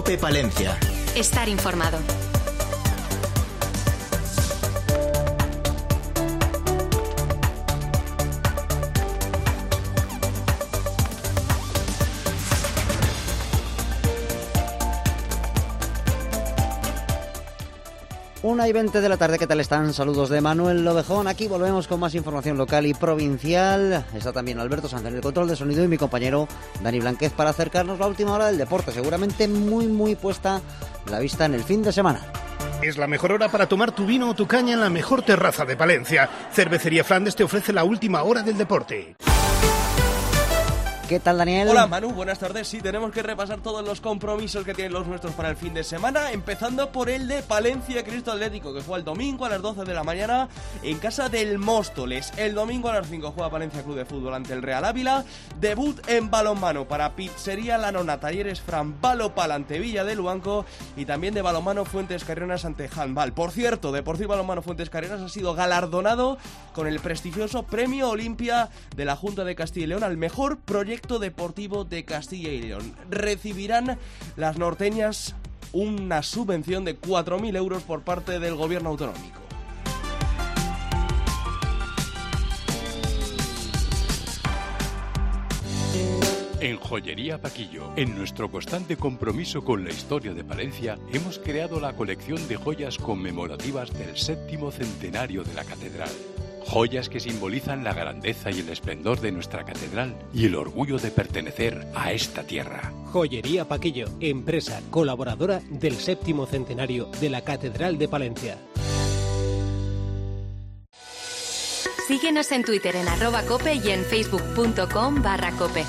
COPE Palencia. Estar informado. Una y 20 de la tarde, ¿qué tal están? Saludos de Manuel Lobejón. Aquí volvemos con más información local y provincial. Está también Alberto Sanz en el control de sonido y mi compañero Dani Blanquez para acercarnos la última hora del deporte. Seguramente muy puesta la vista en el fin de semana. Es la mejor hora para tomar tu vino o tu caña en la mejor terraza de Palencia. Cervecería Flandes te ofrece la última hora del deporte. ¿Qué tal, Daniel? Hola, Manu, buenas tardes. Sí, tenemos que repasar todos los compromisos que tienen los nuestros para el fin de semana, empezando por el de Palencia Cristo Atlético, que juega el domingo a las 12 de la mañana en casa del Móstoles. El domingo a las 5 juega Palencia Club de Fútbol ante el Real Ávila. Debut en balonmano para Pizzería La Nona, Talleres Fran Balopal ante Villa de Luanco, y también de balonmano Fuentes Carrionas ante Handball. Por cierto, Deportivo Balonmano Fuentes Carrionas ha sido galardonado con el prestigioso Premio Olimpia de la Junta de Castilla y León al mejor proyecto deportivo de Castilla y León. Recibirán las norteñas una subvención de 4.000 euros por parte del gobierno autonómico. En Joyería Paquillo, en nuestro constante compromiso con la historia de Palencia, hemos creado la colección de joyas conmemorativas del 7º centenario de la catedral. Joyas que simbolizan la grandeza y el esplendor de nuestra catedral y el orgullo de pertenecer a esta tierra. Joyería Paquillo, empresa colaboradora del 7º centenario de la Catedral de Palencia. Síguenos en Twitter en @cope y en facebook.com/cope.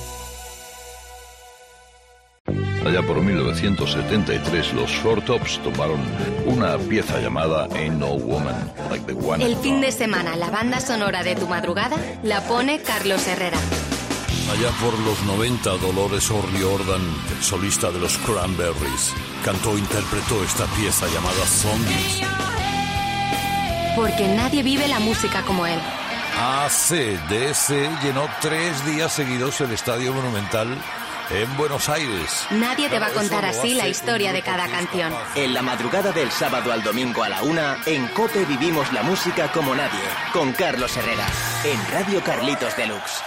Allá por 1973, los Four Tops tomaron una pieza llamada Ain't No Woman Like the One. El fin de semana, la banda sonora de tu madrugada la pone Carlos Herrera. Allá por los 90, Dolores O'Riordan, el solista de los Cranberries, cantó e interpretó esta pieza llamada Zombies. Porque nadie vive la música como él. AC/DC llenó 3 días seguidos el Estadio Monumental en Buenos Aires. Nadie te va a contar así la historia de cada canción. En la madrugada del sábado al domingo a la 1, en COPE vivimos la música como nadie, con Carlos Herrera, en Radio Carlitos Deluxe.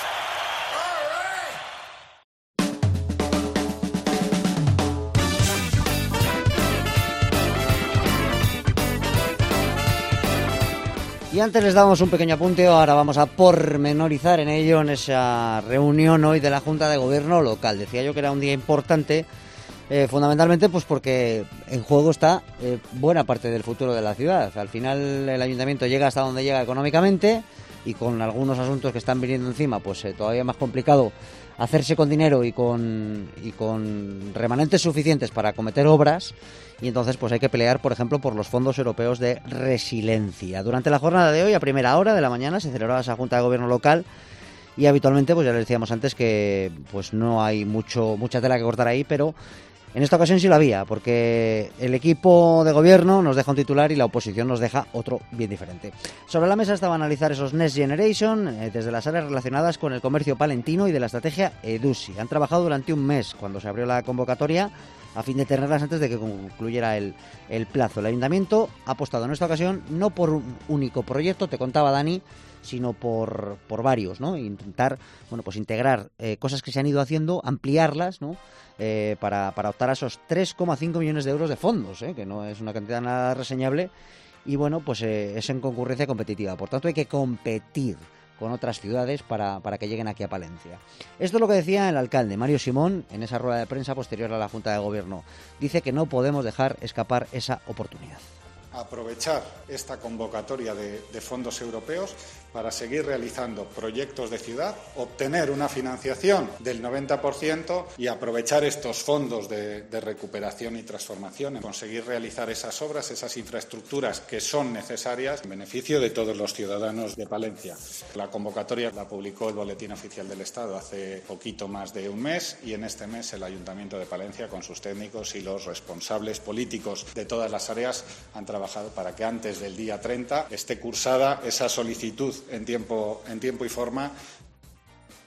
Y antes les damos un pequeño apunte, ahora vamos a pormenorizar en ello, en esa reunión hoy de la Junta de Gobierno local. Decía yo que era un día importante, fundamentalmente pues porque en juego está buena parte del futuro de la ciudad. Al final el ayuntamiento llega hasta donde llega económicamente y con algunos asuntos que están viniendo encima, pues todavía más complicado hacerse con dinero y con remanentes suficientes para acometer obras. Y entonces pues hay que pelear, por ejemplo, por los fondos europeos de resiliencia. Durante la jornada de hoy, a primera hora de la mañana, se celebraba esa Junta de Gobierno local y habitualmente, pues ya les decíamos antes que pues no hay mucha tela que cortar ahí, pero en esta ocasión sí lo había, porque el equipo de gobierno nos deja un titular y la oposición nos deja otro bien diferente. Sobre la mesa estaba a analizar esos Next Generation desde las áreas relacionadas con el comercio palentino y de la estrategia EDUSI. Han trabajado durante un mes cuando se abrió la convocatoria a fin de tenerlas antes de que concluyera el plazo. El ayuntamiento ha apostado en esta ocasión no por un único proyecto, te contaba Dani, sino por varios, ¿no? Intentar, bueno, pues integrar cosas que se han ido haciendo, ampliarlas, ¿no? Para optar a esos 3,5 millones de euros de fondos, que no es una cantidad nada reseñable, y bueno, pues es en concurrencia competitiva. Por tanto, hay que competir con otras ciudades para que lleguen aquí a Palencia. Esto es lo que decía el alcalde, Mario Simón, en esa rueda de prensa posterior a la Junta de Gobierno. Dice que no podemos dejar escapar esa oportunidad. Aprovechar esta convocatoria de fondos europeos para seguir realizando proyectos de ciudad, obtener una financiación del 90% y aprovechar estos fondos de recuperación y transformación, conseguir realizar esas obras, esas infraestructuras que son necesarias en beneficio de todos los ciudadanos de Palencia. La convocatoria la publicó el Boletín Oficial del Estado hace poquito más de un mes y en este mes el Ayuntamiento de Palencia, con sus técnicos y los responsables políticos de todas las áreas, han trabajado para que antes del día 30 esté cursada esa solicitud en tiempo y forma.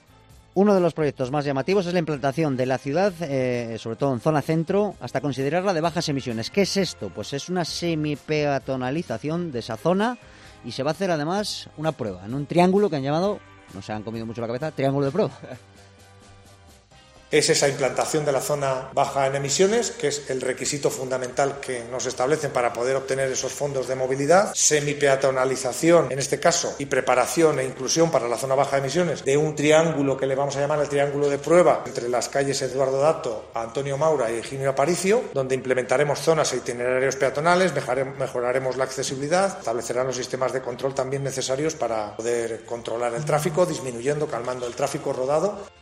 Uno de los proyectos más llamativos es la implantación de la ciudad, sobre todo en zona centro, hasta considerarla de bajas emisiones. ¿Qué es esto? Pues es una semi-peatonalización de esa zona y se va a hacer además una prueba en un triángulo que han llamado, no se han comido mucho la cabeza, triángulo de prueba. Es esa implantación de la zona baja en emisiones, que es el requisito fundamental que nos establecen para poder obtener esos fondos de movilidad. Semipeatonalización, en este caso, y preparación e inclusión para la zona baja de emisiones de un triángulo que le vamos a llamar el triángulo de prueba entre las calles Eduardo Dato, Antonio Maura y Higinio Aparicio, donde implementaremos zonas e itinerarios peatonales, mejoraremos la accesibilidad, establecerán los sistemas de control también necesarios para poder controlar el tráfico, disminuyendo, calmando el tráfico rodado.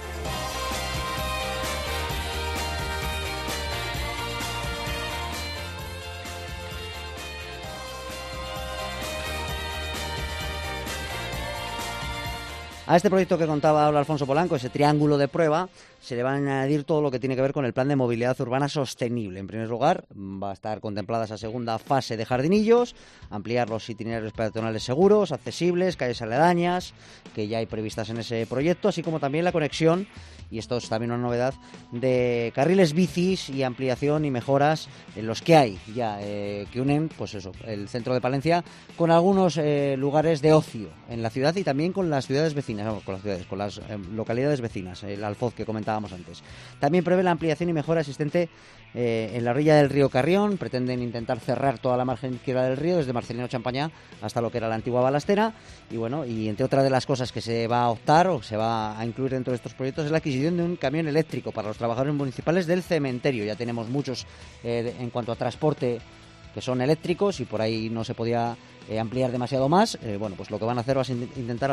A este proyecto que contaba ahora Alfonso Polanco, ese triángulo de prueba, se le va a añadir todo lo que tiene que ver con el plan de movilidad urbana sostenible. En primer lugar, va a estar contemplada esa segunda fase de jardinillos, ampliar los itinerarios peatonales seguros, accesibles, calles aledañas, que ya hay previstas en ese proyecto, así como también la conexión, y esto es también una novedad, de carriles bicis y ampliación y mejoras en los que hay ya, que unen, pues eso, el centro de Palencia con algunos lugares de ocio en la ciudad y también con las ciudades vecinas, con las localidades vecinas, el Alfoz que comentábamos antes. También prevé la ampliación y mejora existente en la orilla del río Carrión. Pretenden intentar cerrar toda la margen izquierda del río, desde Marcelino Champañá hasta lo que era la antigua balastera. Y bueno, y entre otras de las cosas que se va a optar o se va a incluir dentro de estos proyectos es la adquisición de un camión eléctrico para los trabajadores municipales del cementerio. Ya tenemos muchos en cuanto a transporte que son eléctricos y por ahí no se podía ampliar demasiado más. Bueno, pues lo que van a hacer va a intentar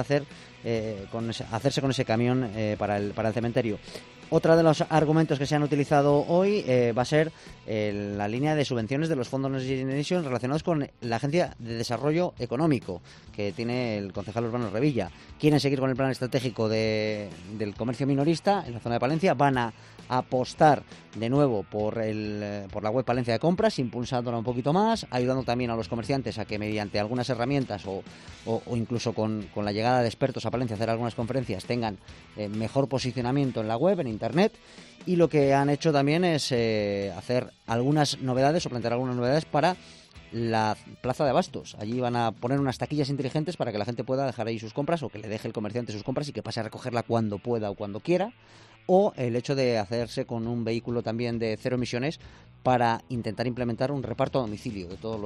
hacerse con ese camión para el cementerio. Otra de los argumentos que se han utilizado hoy va a ser la línea de subvenciones de los fondos Next Generation relacionados con la Agencia de Desarrollo Económico que tiene el concejal Urbano Revilla. Quieren seguir con el plan estratégico del comercio minorista en la zona de Palencia. Van a apostar de nuevo por la web Palencia de Compras, impulsándola un poquito más, ayudando también a los comerciantes a que mediante algunas herramientas o incluso con la llegada de expertos a Palencia a hacer algunas conferencias tengan mejor posicionamiento en la web, en Internet. Y lo que han hecho también es hacer algunas novedades o plantear algunas novedades para la plaza de abastos. Allí van a poner unas taquillas inteligentes para que la gente pueda dejar ahí sus compras o que le deje el comerciante sus compras y que pase a recogerla cuando pueda o cuando quiera. O el hecho de hacerse con un vehículo también de cero emisiones para intentar implementar un reparto a domicilio de todos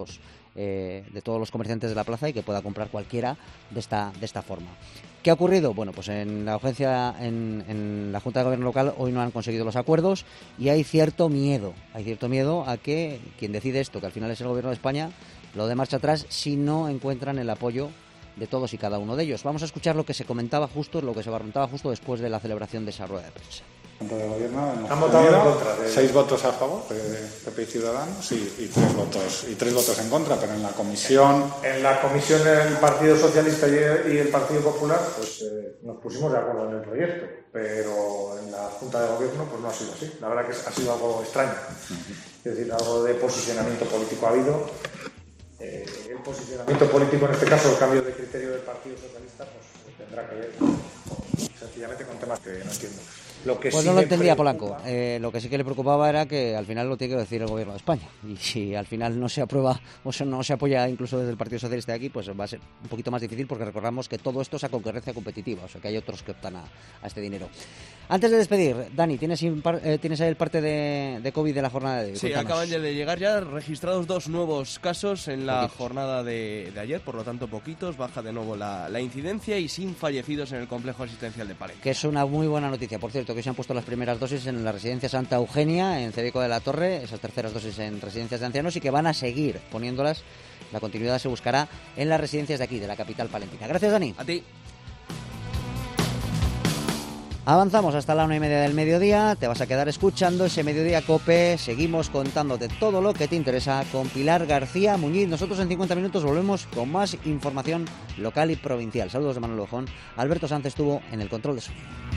los comerciantes de la plaza y que pueda comprar cualquiera de esta forma. ¿Qué ha ocurrido? Bueno, pues en la agencia, en la Junta de Gobierno local hoy no han conseguido los acuerdos y hay cierto miedo a que quien decide esto, que al final es el Gobierno de España, lo dé marcha atrás si no encuentran el apoyo de todos y cada uno de ellos. Vamos a escuchar lo que se comentaba justo, lo que se barruntaba justo después de la celebración de esa rueda de prensa. Junta de Gobierno han votado en contra. 6 votos a favor, PP y Ciudadanos, y 3 votos en contra, pero en la comisión... En la comisión el Partido Socialista y el Partido Popular pues nos pusimos de acuerdo en el proyecto, pero en la Junta de Gobierno pues no ha sido así. La verdad que ha sido algo extraño. Es decir, algo de posicionamiento político ha habido. El posicionamiento político, en este caso el cambio de criterio del Partido Socialista, pues tendrá que ver sencillamente con temas que no entiendo. Pues no lo entendía Polanco. Lo que sí que le preocupaba era que al final lo tiene que decir el Gobierno de España. Y si al final no se aprueba o no se apoya incluso desde el Partido Socialista de aquí, pues va a ser un poquito más difícil porque recordamos que todo esto es a concurrencia competitiva. O sea que hay otros que optan a este dinero. Antes de despedir, Dani, ¿tienes ahí el parte de COVID de la jornada de hoy? Sí, Cuéntanos. acaban de llegar ya registrados 2 nuevos casos en la jornada de ayer, por lo tanto poquitos, baja de nuevo la incidencia y sin fallecidos en el complejo asistencial de Palencia. Que es una muy buena noticia, por cierto, que se han puesto las primeras dosis en la residencia Santa Eugenia, en Cedico de la Torre, esas terceras dosis en residencias de ancianos y que van a seguir poniéndolas. La continuidad se buscará en las residencias de aquí, de la capital palentina. Gracias, Dani. A ti. Avanzamos hasta la 1:30 del mediodía. Te vas a quedar escuchando ese Mediodía Cope. Seguimos contándote todo lo que te interesa con Pilar García Muñiz. Nosotros en 50 minutos volvemos con más información local y provincial. Saludos de Manuel Ojón. Alberto Sánchez estuvo en el control de sonido.